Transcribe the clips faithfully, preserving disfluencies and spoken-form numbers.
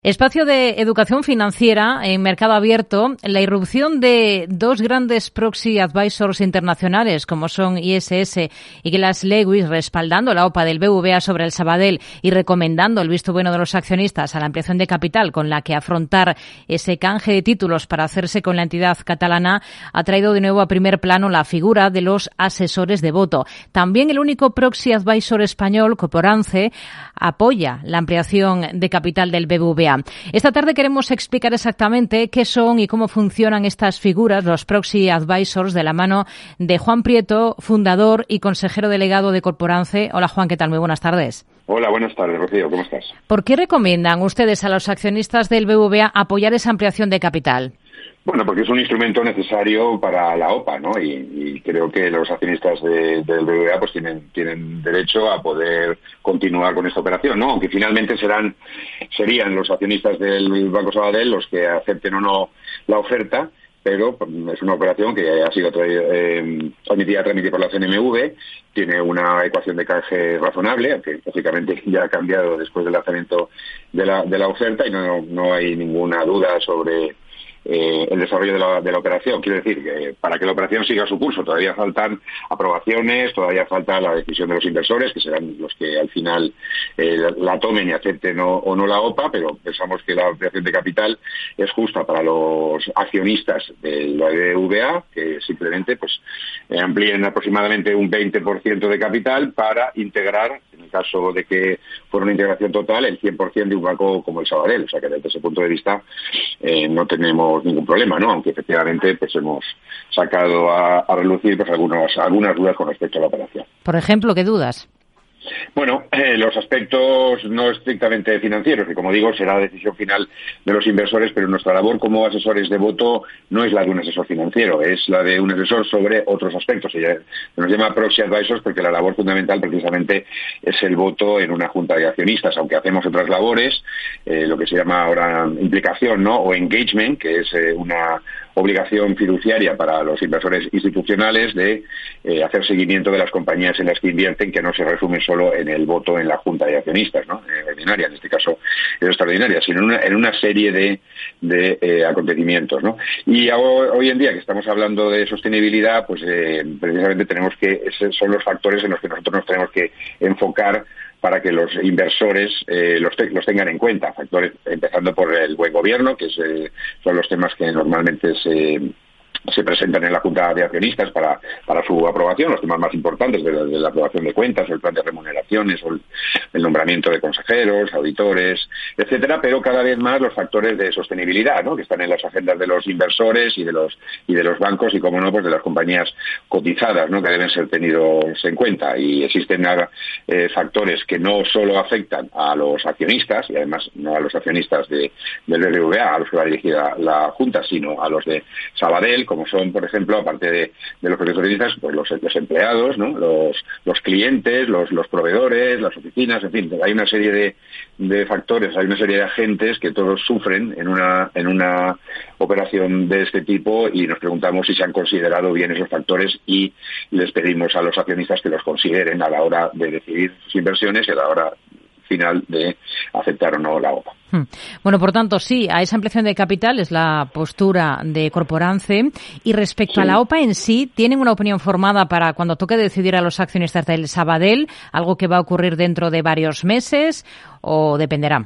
Espacio de educación financiera en mercado abierto, la irrupción de dos grandes proxy advisors internacionales como son I S S y Glass Lewis respaldando la O P A del B B V A sobre el Sabadell y recomendando el visto bueno de los accionistas a la ampliación de capital con la que afrontar ese canje de títulos para hacerse con la entidad catalana ha traído de nuevo a primer plano la figura de los asesores de voto. También el único proxy advisor español, Corporance, apoya la ampliación de capital del B B V A. Esta tarde queremos explicar exactamente qué son y cómo funcionan estas figuras, los proxy advisors, de la mano de Juan Prieto, fundador y consejero delegado de Corporance. Hola Juan, ¿qué tal? Muy buenas tardes. Hola, buenas tardes, Rocío, ¿cómo estás? ¿Por qué recomiendan ustedes a los accionistas del B B V A apoyar esa ampliación de capital? Bueno, porque es un instrumento necesario para la O P A, ¿no? Y, y creo que los accionistas de, del B B V A pues tienen tienen derecho a poder continuar con esta operación, ¿no? Aunque finalmente serán serían los accionistas del Banco Sabadell los que acepten o no la oferta, pero es una operación que ha sido eh, admitida a trámite por la C N M V, tiene una ecuación de canje razonable, aunque lógicamente ya ha cambiado después del lanzamiento de la, de la oferta y no, no hay ninguna duda sobre Eh, el desarrollo de la, de la operación. Quiero decir que para que la operación siga su curso todavía faltan aprobaciones, todavía falta la decisión de los inversores, que serán los que al final eh, la, la tomen y acepten o, o no la O P A, pero pensamos que la ampliación de capital es justa para los accionistas de la B B V A, que simplemente pues eh, amplíen aproximadamente un veinte por ciento de capital para integrar, en el caso de que fuera una integración total, el cien por ciento de un banco como el Sabadell. O sea que desde ese punto de vista eh, no tenemos ningún problema, ¿no? Aunque efectivamente pues hemos sacado a, a relucir pues algunas algunas dudas con respecto a la operación. Por ejemplo, ¿qué dudas? Bueno, eh, los aspectos no estrictamente financieros, que como digo será la decisión final de los inversores, pero nuestra labor como asesores de voto no es la de un asesor financiero, es la de un asesor sobre otros aspectos. Se nos llama proxy advisors porque la labor fundamental precisamente es el voto en una junta de accionistas, aunque hacemos otras labores, eh, lo que se llama ahora implicación, ¿no? O engagement, que es eh, una obligación fiduciaria para los inversores institucionales de eh, hacer seguimiento de las compañías en las que invierten, que no se resume solo en el voto en la junta de accionistas, ¿no? Eh, ordinaria, en este caso es extraordinaria, sino en una, en una serie de, de eh, acontecimientos, ¿no? Y hoy en día que estamos hablando de sostenibilidad, pues eh, precisamente tenemos que, esos son los factores en los que nosotros nos tenemos que enfocar para que los inversores eh, los, te los tengan en cuenta. Factores, empezando por el buen gobierno, que es, eh, son los temas que normalmente se... se presentan en la Junta de Accionistas para, para su aprobación, los temas más importantes de la, de la aprobación de cuentas, el plan de remuneraciones, o el, el nombramiento de consejeros, auditores, etcétera, pero cada vez más los factores de sostenibilidad, ¿no? Que están en las agendas de los inversores y de los y de los bancos y, como no, pues de las compañías cotizadas, ¿no? Que deben ser tenidos en cuenta. Y existen eh, factores que no solo afectan a los accionistas, y además no a los accionistas de, del B B V A, a los que va dirigida la Junta, sino a los de Sabadell, como son, por ejemplo, aparte de, de los profesionistas, pues los, los empleados, ¿no? Los, los clientes, los, los proveedores, las oficinas, en fin, hay una serie de, de factores, hay una serie de agentes que todos sufren en una, en una operación de este tipo, y nos preguntamos si se han considerado bien esos factores y les pedimos a los accionistas que los consideren a la hora de decidir sus inversiones y a la hora final de aceptar o no la O P A. Bueno, por tanto, sí, a esa ampliación de capital es la postura de Corporance. Y respecto sí. a la O P A en sí, ¿tienen una opinión formada para cuando toque decidir a los accionistas del Sabadell, algo que va a ocurrir dentro de varios meses, o dependerá?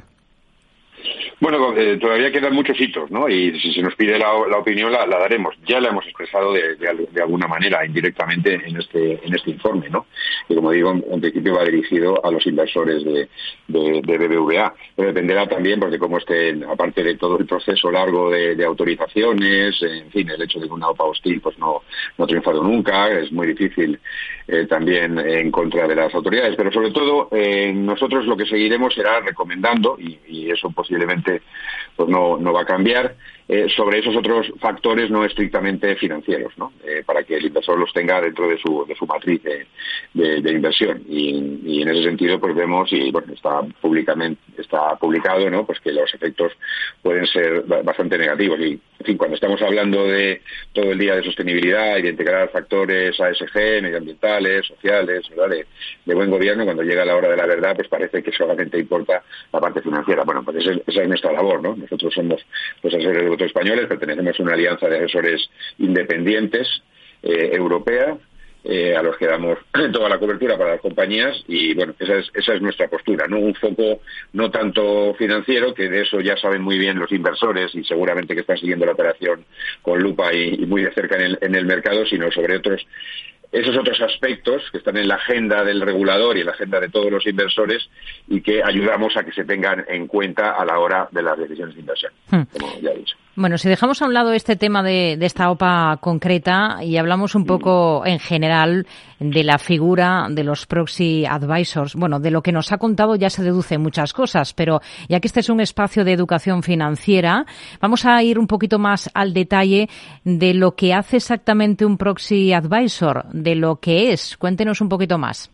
Bueno, eh, todavía quedan muchos hitos, ¿no? Y si se nos pide la, la opinión, la, la daremos. Ya la hemos expresado de, de, de alguna manera, indirectamente, en este en este informe, ¿no? Que, como digo, en, en principio va dirigido a los inversores de, de, de B B V A. Pero dependerá también, pues, de cómo estén, aparte de todo el proceso largo de, de autorizaciones, en fin, el hecho de que una O P A hostil pues no, no ha triunfado nunca, es muy difícil eh, también en contra de las autoridades. Pero sobre todo, eh, nosotros lo que seguiremos será recomendando, y, y eso posiblemente pues no, no va a cambiar, eh, sobre esos otros factores no estrictamente financieros, ¿no? Eh, para que el inversor los tenga dentro de su, de su matriz de, de, de inversión. Y, y en ese sentido, pues vemos, y bueno, está públicamente, está publicado, ¿no? Pues que los efectos pueden ser bastante negativos. Y, en fin, cuando estamos hablando de todo el día de sostenibilidad y de integrar factores A S G, medioambientales, sociales, ¿verdad? De, de buen gobierno, cuando llega la hora de la verdad, pues parece que solamente importa la parte financiera. Bueno, pues esa, esa es nuestra labor, ¿no? Nosotros somos los asesores de voto españoles, pertenecemos a una alianza de asesores independientes eh, europea, eh, a los que damos toda la cobertura para las compañías y, bueno, esa es, esa es nuestra postura, ¿no? Un foco no tanto financiero, que de eso ya saben muy bien los inversores y seguramente que están siguiendo la operación con lupa y, y muy de cerca en el, en el mercado, sino sobre otros esos otros aspectos que están en la agenda del regulador y en la agenda de todos los inversores y que ayudamos a que se tengan en cuenta a la hora de las decisiones de inversión, hmm. como ya he dicho. Bueno, si dejamos a un lado este tema de, de esta O P A concreta y hablamos un poco en general de la figura de los proxy advisors, bueno, de lo que nos ha contado ya se deducen muchas cosas, pero ya que este es un espacio de educación financiera, vamos a ir un poquito más al detalle de lo que hace exactamente un proxy advisor, de lo que es. Cuéntenos un poquito más.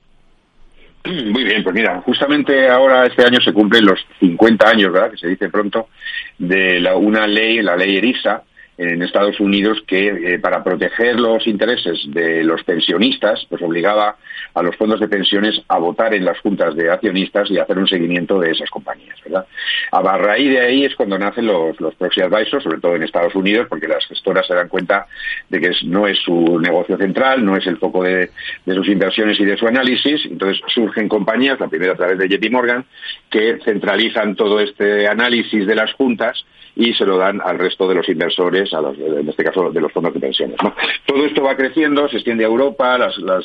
Muy bien, pues mira, justamente ahora este año se cumplen los cincuenta años, ¿verdad?, que se dice pronto, de la, una ley, la ley ERISA, en Estados Unidos, que eh, para proteger los intereses de los pensionistas, pues obligaba a los fondos de pensiones a votar en las juntas de accionistas y hacer un seguimiento de esas compañías, ¿verdad? A raíz de ahí es cuando nacen los, los proxy advisors, sobre todo en Estados Unidos, porque las gestoras se dan cuenta de que es, no es su negocio central, no es el foco de, de sus inversiones y de su análisis. Entonces surgen compañías, la primera a través de J P Morgan, que centralizan todo este análisis de las juntas y se lo dan al resto de los inversores, a los, en este caso de los fondos de pensiones, ¿no? Todo esto va creciendo, se extiende a Europa, las, las,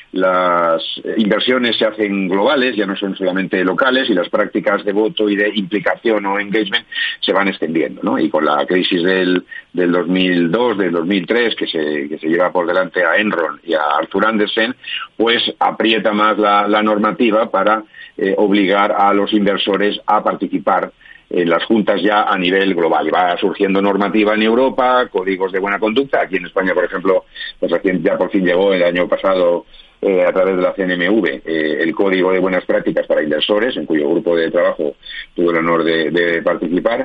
las inversiones se hacen globales, ya no son solamente locales, y las prácticas de voto y de implicación o engagement se van extendiendo, ¿no? Y con la crisis del, del dos mil dos, del dos mil tres, que se, que se lleva por delante a Enron y a Arthur Andersen, pues aprieta más la, la normativa para eh, obligar a los inversores a participar en las juntas ya a nivel global. Y va surgiendo normativa en Europa, códigos de buena conducta. Aquí en España, por ejemplo, pues ya por fin llegó el año pasado eh, a través de la C N M V eh, el código de buenas prácticas para inversores, en cuyo grupo de trabajo tuve el honor de, de participar.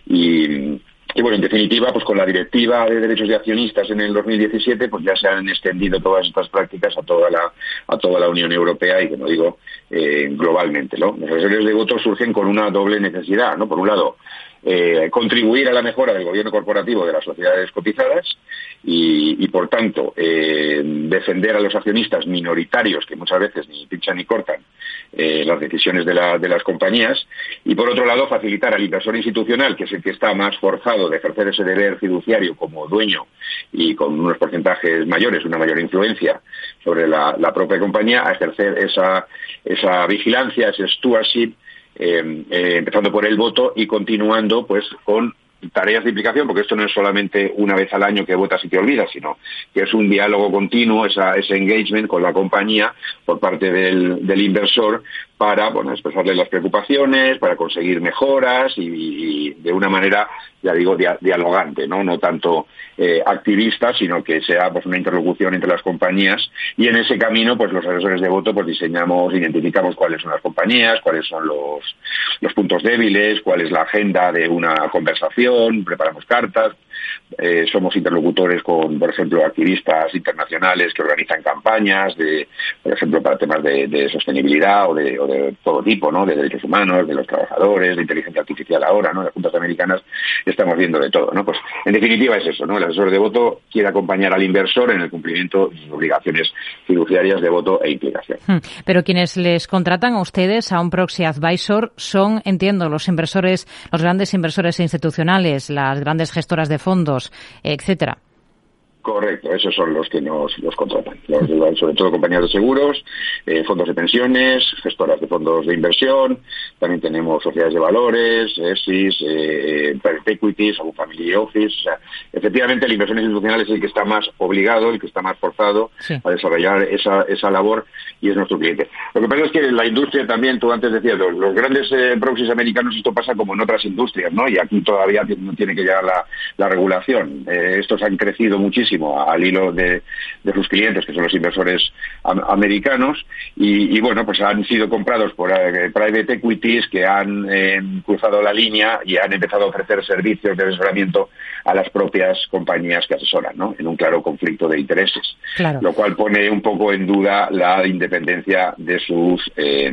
Y Y bueno, en definitiva, pues con la Directiva de Derechos de Accionistas en el dos mil diecisiete, pues ya se han extendido todas estas prácticas a toda la a toda la Unión Europea y, como digo, eh, globalmente, ¿no? Los asesores de voto surgen con una doble necesidad, ¿no? Por un lado, eh, contribuir a la mejora del gobierno corporativo de las sociedades cotizadas y, y por tanto, eh, defender a los accionistas minoritarios que muchas veces ni pinchan ni cortan eh, las decisiones de, la, de las compañías, y por otro lado, facilitar al inversor institucional, que es el que está más forzado de ejercer ese deber fiduciario como dueño y con unos porcentajes mayores, una mayor influencia sobre la, la propia compañía, a ejercer esa, esa vigilancia, ese stewardship, Eh, eh, empezando por el voto y continuando pues con tareas de implicación, porque esto no es solamente una vez al año que votas y te olvidas, sino que es un diálogo continuo, esa, ese engagement con la compañía por parte del, del inversor para, bueno, expresarle las preocupaciones, para conseguir mejoras y, y de una manera, ya digo, dia, dialogante, ¿no? No tanto eh, activista, sino que sea pues una interlocución entre las compañías, y en ese camino, pues los asesores de voto pues diseñamos, identificamos cuáles son las compañías, cuáles son los, los puntos débiles, cuál es la agenda de una conversación, preparamos cartas, eh, somos interlocutores con, por ejemplo, activistas internacionales que organizan campañas de, por ejemplo, para temas de, de sostenibilidad o de, o de todo tipo, ¿no? De derechos humanos, de los trabajadores, de inteligencia artificial ahora, ¿no? Las juntas americanas estamos viendo de todo, ¿no? Pues en definitiva es eso, ¿no? El asesor de voto quiere acompañar al inversor en el cumplimiento de sus obligaciones fiduciarias de voto e implicación. Pero quienes les contratan a ustedes, a un proxy advisor, son, entiendo, los inversores, los grandes inversores institucionales, las grandes gestoras de fondos, etcétera. Correcto, esos son los que nos los contratan, los, sobre todo compañías de seguros, eh, fondos de pensiones, gestoras de fondos de inversión, también tenemos sociedades de valores, E S I S, eh, private equities, algún family office. O sea, efectivamente, el inversor institucional es el que está más obligado, el que está más forzado sí. a desarrollar esa, esa labor, y es nuestro cliente. Lo que pasa es que la industria también, tú antes decías, los, los grandes eh, proxies americanos, esto pasa como en otras industrias, ¿no? Y aquí todavía no tiene que llegar la, la regulación. Eh, estos han crecido muchísimo al hilo de, de sus clientes, que son los inversores am, americanos, y, y bueno, pues han sido comprados por eh, private equities que han eh, cruzado la línea y han empezado a ofrecer servicios de asesoramiento a las propias compañías que asesoran, ¿no? En un claro conflicto de intereses, claro. Lo cual pone un poco en duda la independencia de sus eh,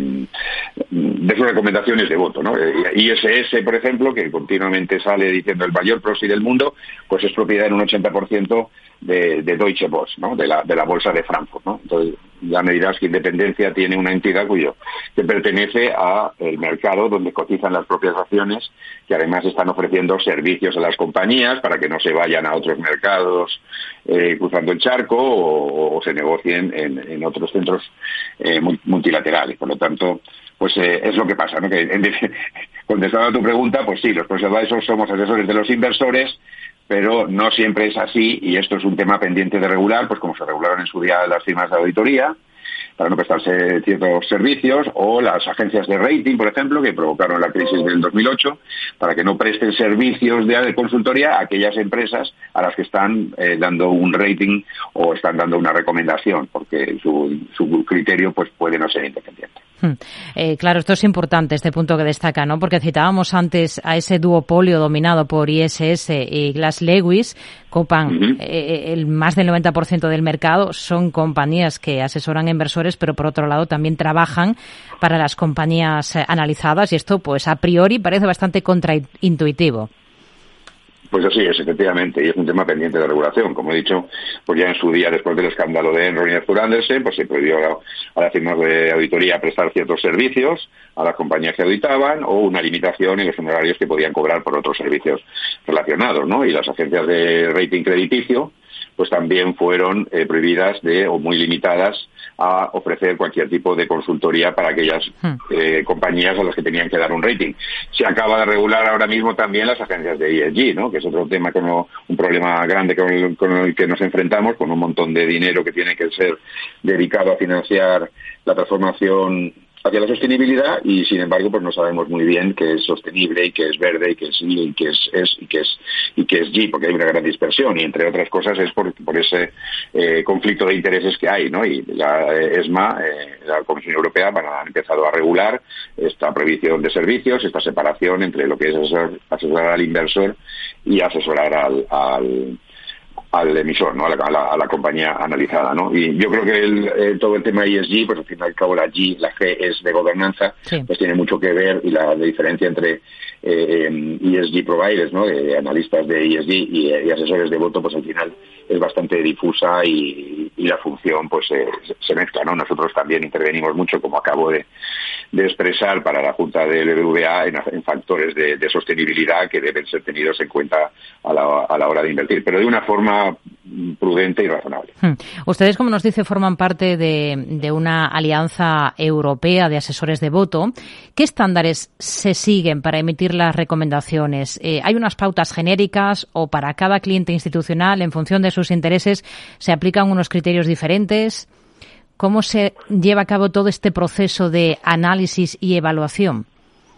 de sus recomendaciones de voto, ¿no? I S S, por ejemplo, que continuamente sale diciendo el mayor proxy del mundo, pues es propiedad en un ochenta por ciento de, de Deutsche Börse, ¿no? De la, de la bolsa de Frankfurt, ¿no? Entonces, ya me dirás que Independencia tiene una entidad cuyo que pertenece a el mercado donde cotizan las propias acciones, que además están ofreciendo servicios a las compañías para que no se vayan a otros mercados eh, cruzando el charco o, o se negocien en, en otros centros eh, multilaterales. Por lo tanto, pues eh, es lo que pasa, ¿no? Que en, contestando a tu pregunta, pues sí, los proxy advisors somos asesores de los inversores, pero no siempre es así, y esto es un tema pendiente de regular, pues como se regularon en su día las firmas de auditoría, para no prestarse ciertos servicios, o las agencias de rating, por ejemplo, que provocaron la crisis del dos mil ocho, para que no presten servicios de consultoría a aquellas empresas a las que están eh, dando un rating o están dando una recomendación, porque su, su criterio pues puede no ser independiente. Eh, claro, esto es importante, este punto que destaca, ¿no? Porque citábamos antes a ese duopolio dominado por I S S y Glass Lewis, copan uh-huh. eh, el más del noventa por ciento del mercado, son compañías que asesoran inversores, pero por otro lado también trabajan para las compañías eh, analizadas, y esto pues a priori parece bastante contraintuitivo. Pues así es, efectivamente, y es un tema pendiente de regulación. Como he dicho, pues ya en su día, después del escándalo de Enron y Arthur Andersen, pues se prohibió a, a las firmas de auditoría prestar ciertos servicios a las compañías que auditaban, o una limitación en los honorarios que podían cobrar por otros servicios relacionados, ¿no? Y las agencias de rating crediticio, pues también fueron eh, prohibidas de o muy limitadas a ofrecer cualquier tipo de consultoría para aquellas eh, compañías a las que tenían que dar un rating. Se acaba de regular ahora mismo también las agencias de E S G, ¿no? Que es otro tema, con un problema grande con el, con el que nos enfrentamos, con un montón de dinero que tiene que ser dedicado a financiar la transformación hacia la sostenibilidad, y sin embargo pues no sabemos muy bien qué es sostenible y qué es verde y qué es I y qué es S y qué es y qué es G, porque hay una gran dispersión, y entre otras cosas es por, por ese eh, conflicto de intereses que hay, ¿no? Y la eh, ESMA, eh, la Comisión Europea, bueno, ha empezado a regular esta prohibición de servicios, esta separación entre lo que es asesorar, asesorar al inversor y asesorar al, al al emisor, ¿no? A la, a la, a la compañía analizada, ¿no? Y yo creo que el, eh, todo el tema E S G, pues al fin y al cabo la G, la G es de gobernanza, sí. Pues tiene mucho que ver, y la, la diferencia entre eh, E S G providers, ¿no? De analistas de E S G y, y asesores de voto, pues al final es bastante difusa, y, y la función pues eh, se mezcla, ¿no? Nosotros también intervenimos mucho, como acabo de, de expresar, para la Junta del B B V A en, en factores de, de sostenibilidad que deben ser tenidos en cuenta a la, a la hora de invertir, pero de una forma prudente y razonable. Hmm. Ustedes, como nos dice, forman parte de, de una alianza europea de asesores de voto. ¿Qué estándares se siguen para emitir las recomendaciones? Eh, ¿Hay unas pautas genéricas, o para cada cliente institucional, en función de sus intereses, se aplican unos criterios diferentes? ¿Cómo se lleva a cabo todo este proceso de análisis y evaluación?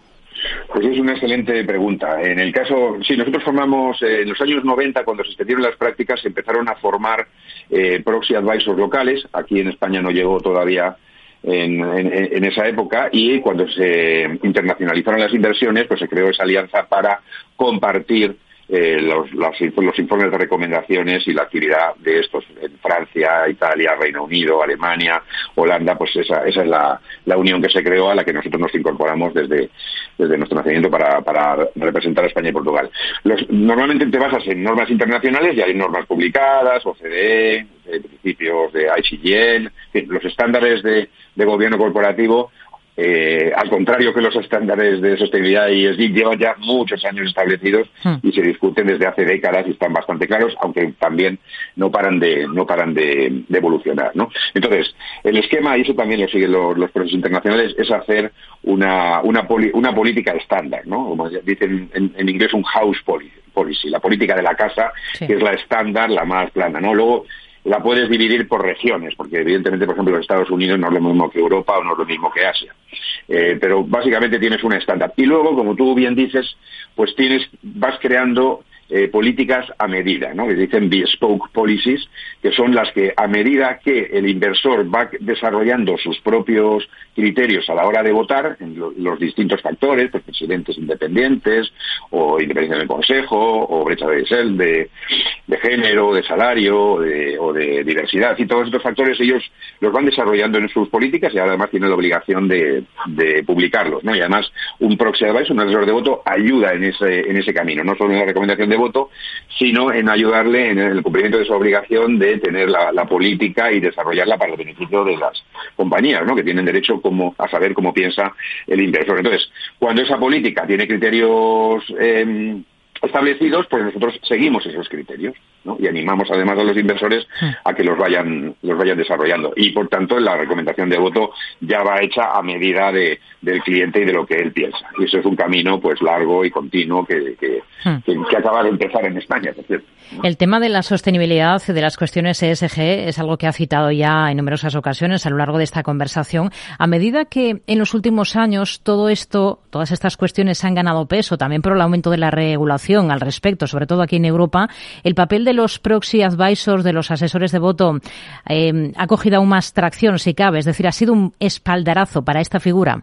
Pues es una excelente pregunta. En el caso, sí, nosotros formamos, eh, en los años noventa, cuando se extendieron las prácticas, se empezaron a formar eh, proxy advisors locales. Aquí en España no llegó todavía en, en, en esa época, y cuando se internacionalizaron las inversiones, pues se creó esa alianza para compartir Eh, los, los, los informes de recomendaciones y la actividad de estos en Francia, Italia, Reino Unido, Alemania, Holanda. Pues esa, esa es la, la unión que se creó, a la que nosotros nos incorporamos desde, desde nuestro nacimiento para, para representar a España y Portugal. Los, normalmente te basas en normas internacionales, y hay normas publicadas, O C D E, de principios de I C G N, los estándares de, de gobierno corporativo Eh, al contrario que los estándares de sostenibilidad y E S G llevan ya muchos años establecidos y se discuten desde hace décadas y están bastante claros, aunque también no paran de no paran de, de evolucionar, ¿no? Entonces, el esquema, y eso también lo siguen los, los procesos internacionales, es hacer una una, poli, una política estándar, ¿no? Como dicen en, en inglés, un house policy, la política de la casa, sí, que es la estándar, la más plana, ¿no? Luego la puedes dividir por regiones, porque evidentemente, por ejemplo, los Estados Unidos no es lo mismo que Europa o no es lo mismo que Asia. Eh, pero básicamente tienes una estándar. Y luego, como tú bien dices, pues tienes, vas creando eh, políticas a medida, ¿no? Que dicen bespoke policies, que son las que, a medida que el inversor va desarrollando sus propios criterios a la hora de votar, en lo, los distintos factores, pues presidentes independientes, o independencia del consejo, o brecha de, de, de género, de salario, o de, o de diversidad, y todos estos factores ellos los van desarrollando en sus políticas y además tienen la obligación de, de publicarlos, ¿no? Y además un proxy advisor, un asesor de voto, ayuda en ese, en ese camino, no solo en la recomendación de voto, sino en ayudarle en el cumplimiento de su obligación de tener la, la política y desarrollarla para el beneficio de las compañías, ¿no? Que tienen derecho como a saber cómo piensa el inversor. Entonces, cuando esa política tiene criterios eh, establecidos, pues nosotros seguimos esos criterios, ¿no? Y animamos además a los inversores a que los vayan los vayan desarrollando. Y por tanto, la recomendación de voto ya va hecha a medida de, del cliente y de lo que él piensa. Y eso es un camino pues largo y continuo que, que, que, que acaba de empezar en España, por cierto, ¿no? El tema de la sostenibilidad de las cuestiones E S G es algo que ha citado ya en numerosas ocasiones a lo largo de esta conversación. A medida que en los últimos años todo esto, todas estas cuestiones han ganado peso, también por el aumento de la regulación al respecto, sobre todo aquí en Europa, el papel de los proxy advisors, de los asesores de voto, eh, ha cogido aún más tracción, si cabe. Es decir, ha sido un espaldarazo para esta figura.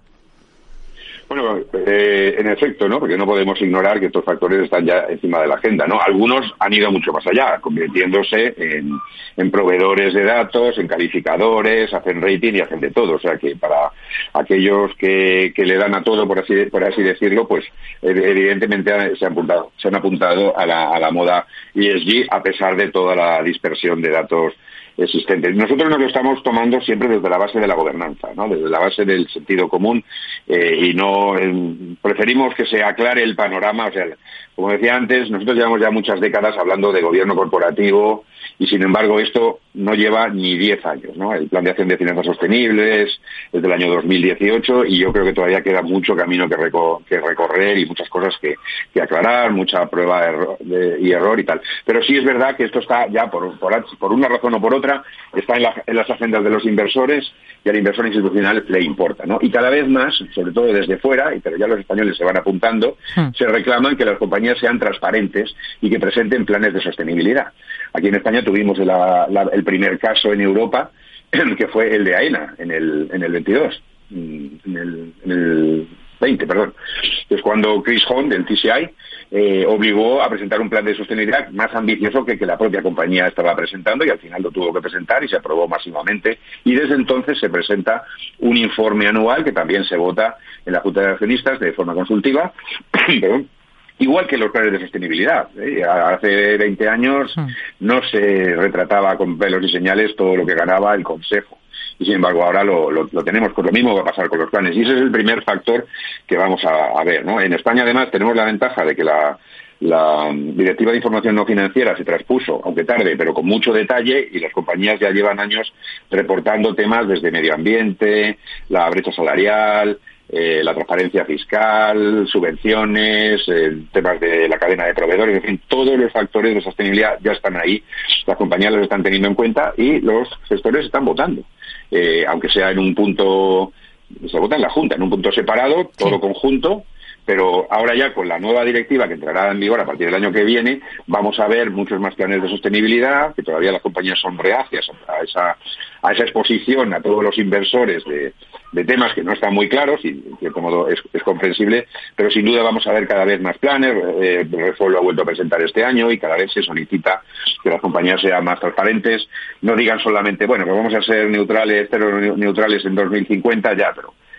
Bueno, eh, en efecto, ¿no? Porque no podemos ignorar que estos factores están ya encima de la agenda, ¿no? Algunos han ido mucho más allá, convirtiéndose en, en proveedores de datos, en calificadores, hacen rating y hacen de todo. O sea que para aquellos que, que le dan a todo, por así, por así decirlo, pues evidentemente se han apuntado, se han apuntado a la, a la moda E S G, a pesar de toda la dispersión de datos existentes. Nosotros nos lo estamos tomando siempre desde la base de la gobernanza, ¿no? Desde la base del sentido común, eh, y no eh, preferimos que se aclare el panorama. O sea, como decía antes, nosotros llevamos ya muchas décadas hablando de gobierno corporativo y, sin embargo, esto no lleva ni diez años, ¿no? El Plan de Acción de Finanzas Sostenibles es del año dos mil dieciocho y yo creo que todavía queda mucho camino que, reco que recorrer y muchas cosas que, que aclarar, mucha prueba erro de, y error y tal. Pero sí es verdad que esto está ya, por, por, por una razón o por otra, está en, la, en las agendas de los inversores y al inversor institucional le importa, ¿no? Y cada vez más, sobre todo desde fuera, pero ya los españoles se van apuntando, hmm. se reclaman que las compañías sean transparentes y que presenten planes de sostenibilidad. Aquí en España tuvimos la, la, el primer caso en Europa, que fue el de AENA, en el, en el veintidós, en el, en el veinte, perdón. Es cuando Chris Huhn, del T C I, eh, obligó a presentar un plan de sostenibilidad más ambicioso que, que la propia compañía estaba presentando, y al final lo tuvo que presentar y se aprobó masivamente. Y desde entonces se presenta un informe anual que también se vota en la Junta de Accionistas de forma consultiva, perdón. Igual que los planes de sostenibilidad, ¿eh? Hace veinte años no se retrataba con pelos y señales todo lo que ganaba el Consejo. Y sin embargo ahora lo, lo, lo tenemos. Pues lo mismo va a pasar con los planes. Y ese es el primer factor que vamos a, a ver, ¿no? En España además tenemos la ventaja de que la, la Directiva de Información No Financiera se traspuso, aunque tarde, pero con mucho detalle, y las compañías ya llevan años reportando temas desde medio ambiente, la brecha salarial, Eh, la transparencia fiscal, subvenciones, eh, temas de la cadena de proveedores, en fin, todos los factores de sostenibilidad ya están ahí, las compañías los están teniendo en cuenta y los gestores están votando, eh, aunque sea en un punto, se vota en la Junta, en un punto separado, todo sí. conjunto, pero ahora ya con la nueva directiva que entrará en vigor a partir del año que viene, vamos a ver muchos más planes de sostenibilidad, que todavía las compañías son reacias a esa, a esa exposición a todos los inversores de, de temas que no están muy claros, y en cierto modo es, es comprensible, pero sin duda vamos a ver cada vez más planes. eh, Repsol lo ha vuelto a presentar este año y cada vez se solicita que las compañías sean más transparentes, no digan solamente, bueno, pues vamos a ser neutrales, cero neutrales en dos mil cincuenta, ya, pero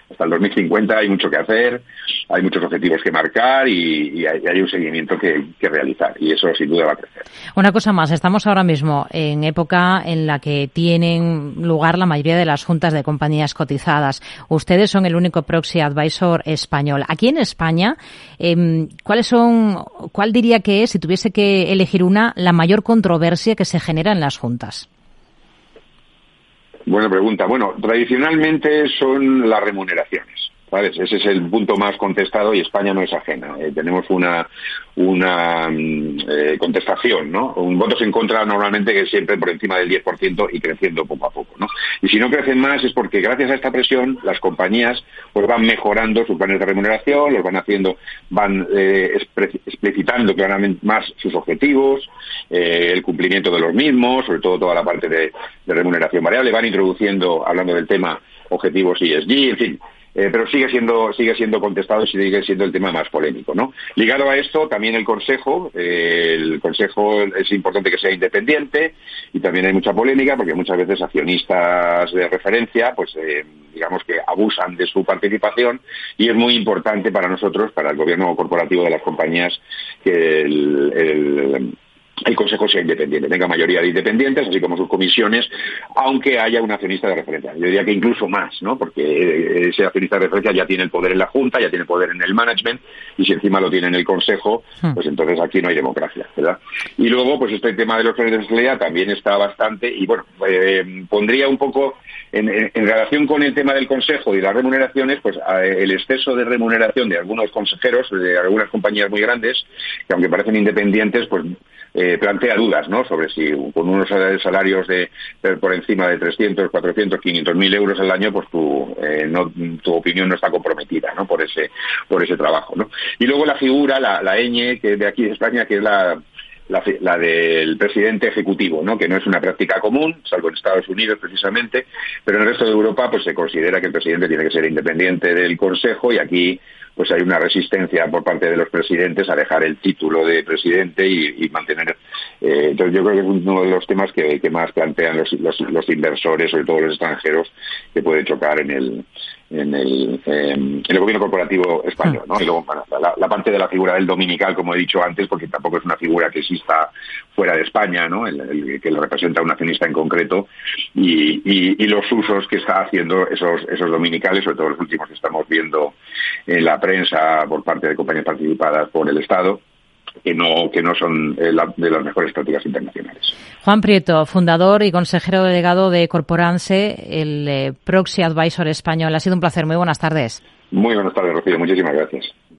hasta el dos mil cincuenta hay mucho que hacer, hay muchos objetivos que marcar y, y, hay, y hay un seguimiento que, que realizar, y eso sin duda va a crecer. Una cosa más, estamos ahora mismo en época en la que tienen lugar la mayoría de las juntas de compañías cotizadas. Ustedes son el único proxy advisor español. Aquí en España, eh, ¿cuáles son, cuál diría que es, si tuviese que elegir una, la mayor controversia que se genera en las juntas? Buena pregunta. Bueno, tradicionalmente son las remuneraciones, ¿sabes? Ese es el punto más contestado y España no es ajena. Eh, tenemos una una eh, contestación, ¿no? Un votos en contra normalmente que es siempre por encima del diez por ciento y creciendo poco a poco, ¿no? Y si no crecen más es porque gracias a esta presión las compañías pues van mejorando sus planes de remuneración, los van haciendo, van eh, explicitando claramente más sus objetivos, eh, el cumplimiento de los mismos, sobre todo toda la parte de, de remuneración variable, van introduciendo, hablando del tema, objetivos E S G, en fin. Eh, pero sigue siendo sigue siendo contestado y sigue siendo el tema más polémico, ¿no? Ligado a esto, también el Consejo. Eh, el Consejo es importante que sea independiente y también hay mucha polémica porque muchas veces accionistas de referencia, pues eh, digamos que abusan de su participación y es muy importante para nosotros, para el gobierno corporativo de las compañías, que el, el el Consejo sea independiente, tenga mayoría de independientes, así como sus comisiones, aunque haya un accionista de referencia. Yo diría que incluso más, ¿no? Porque ese accionista de referencia ya tiene el poder en la Junta, ya tiene el poder en el management, y si encima lo tiene en el Consejo, pues entonces aquí no hay democracia, ¿verdad? Y luego, pues este tema de los planes de responsabilidad también está bastante, y bueno, eh, pondría un poco, en, en, en relación con el tema del Consejo y las remuneraciones, pues eh, el exceso de remuneración de algunos consejeros, de algunas compañías muy grandes, que aunque parecen independientes, pues Eh, plantea dudas, ¿no? Sobre si con unos salarios de, de por encima de trescientos, cuatrocientos, quinientos mil euros al año, pues tu, eh, no, tu opinión no está comprometida, ¿no? Por ese, por ese trabajo, ¿no? Y luego la figura, la, la ñ, que de aquí de España, que es la, la, la del presidente ejecutivo, ¿no? Que no es una práctica común, salvo en Estados Unidos precisamente, pero en el resto de Europa, pues se considera que el presidente tiene que ser independiente del Consejo y aquí pues hay una resistencia por parte de los presidentes a dejar el título de presidente y, y mantener. Eh, entonces yo creo que es uno de los temas que, que más plantean los, los, los inversores, sobre todo los extranjeros, que puede chocar en el en el, eh, en el gobierno corporativo español, ¿no? Y luego bueno, la, la parte de la figura del dominical, como he dicho antes, porque tampoco es una figura que exista fuera de España, ¿no? El, el, que lo representa un accionista en concreto y, y, y los usos que está haciendo esos esos dominicales, sobre todo los últimos que estamos viendo en la prensa por parte de compañías participadas por el Estado, que no que no son eh, la, de las mejores prácticas internacionales. Juan Prieto, fundador y consejero delegado de Corporanse, el eh, proxy advisor español. Ha sido un placer. Muy buenas tardes. Muy buenas tardes, Rocío. Muchísimas gracias.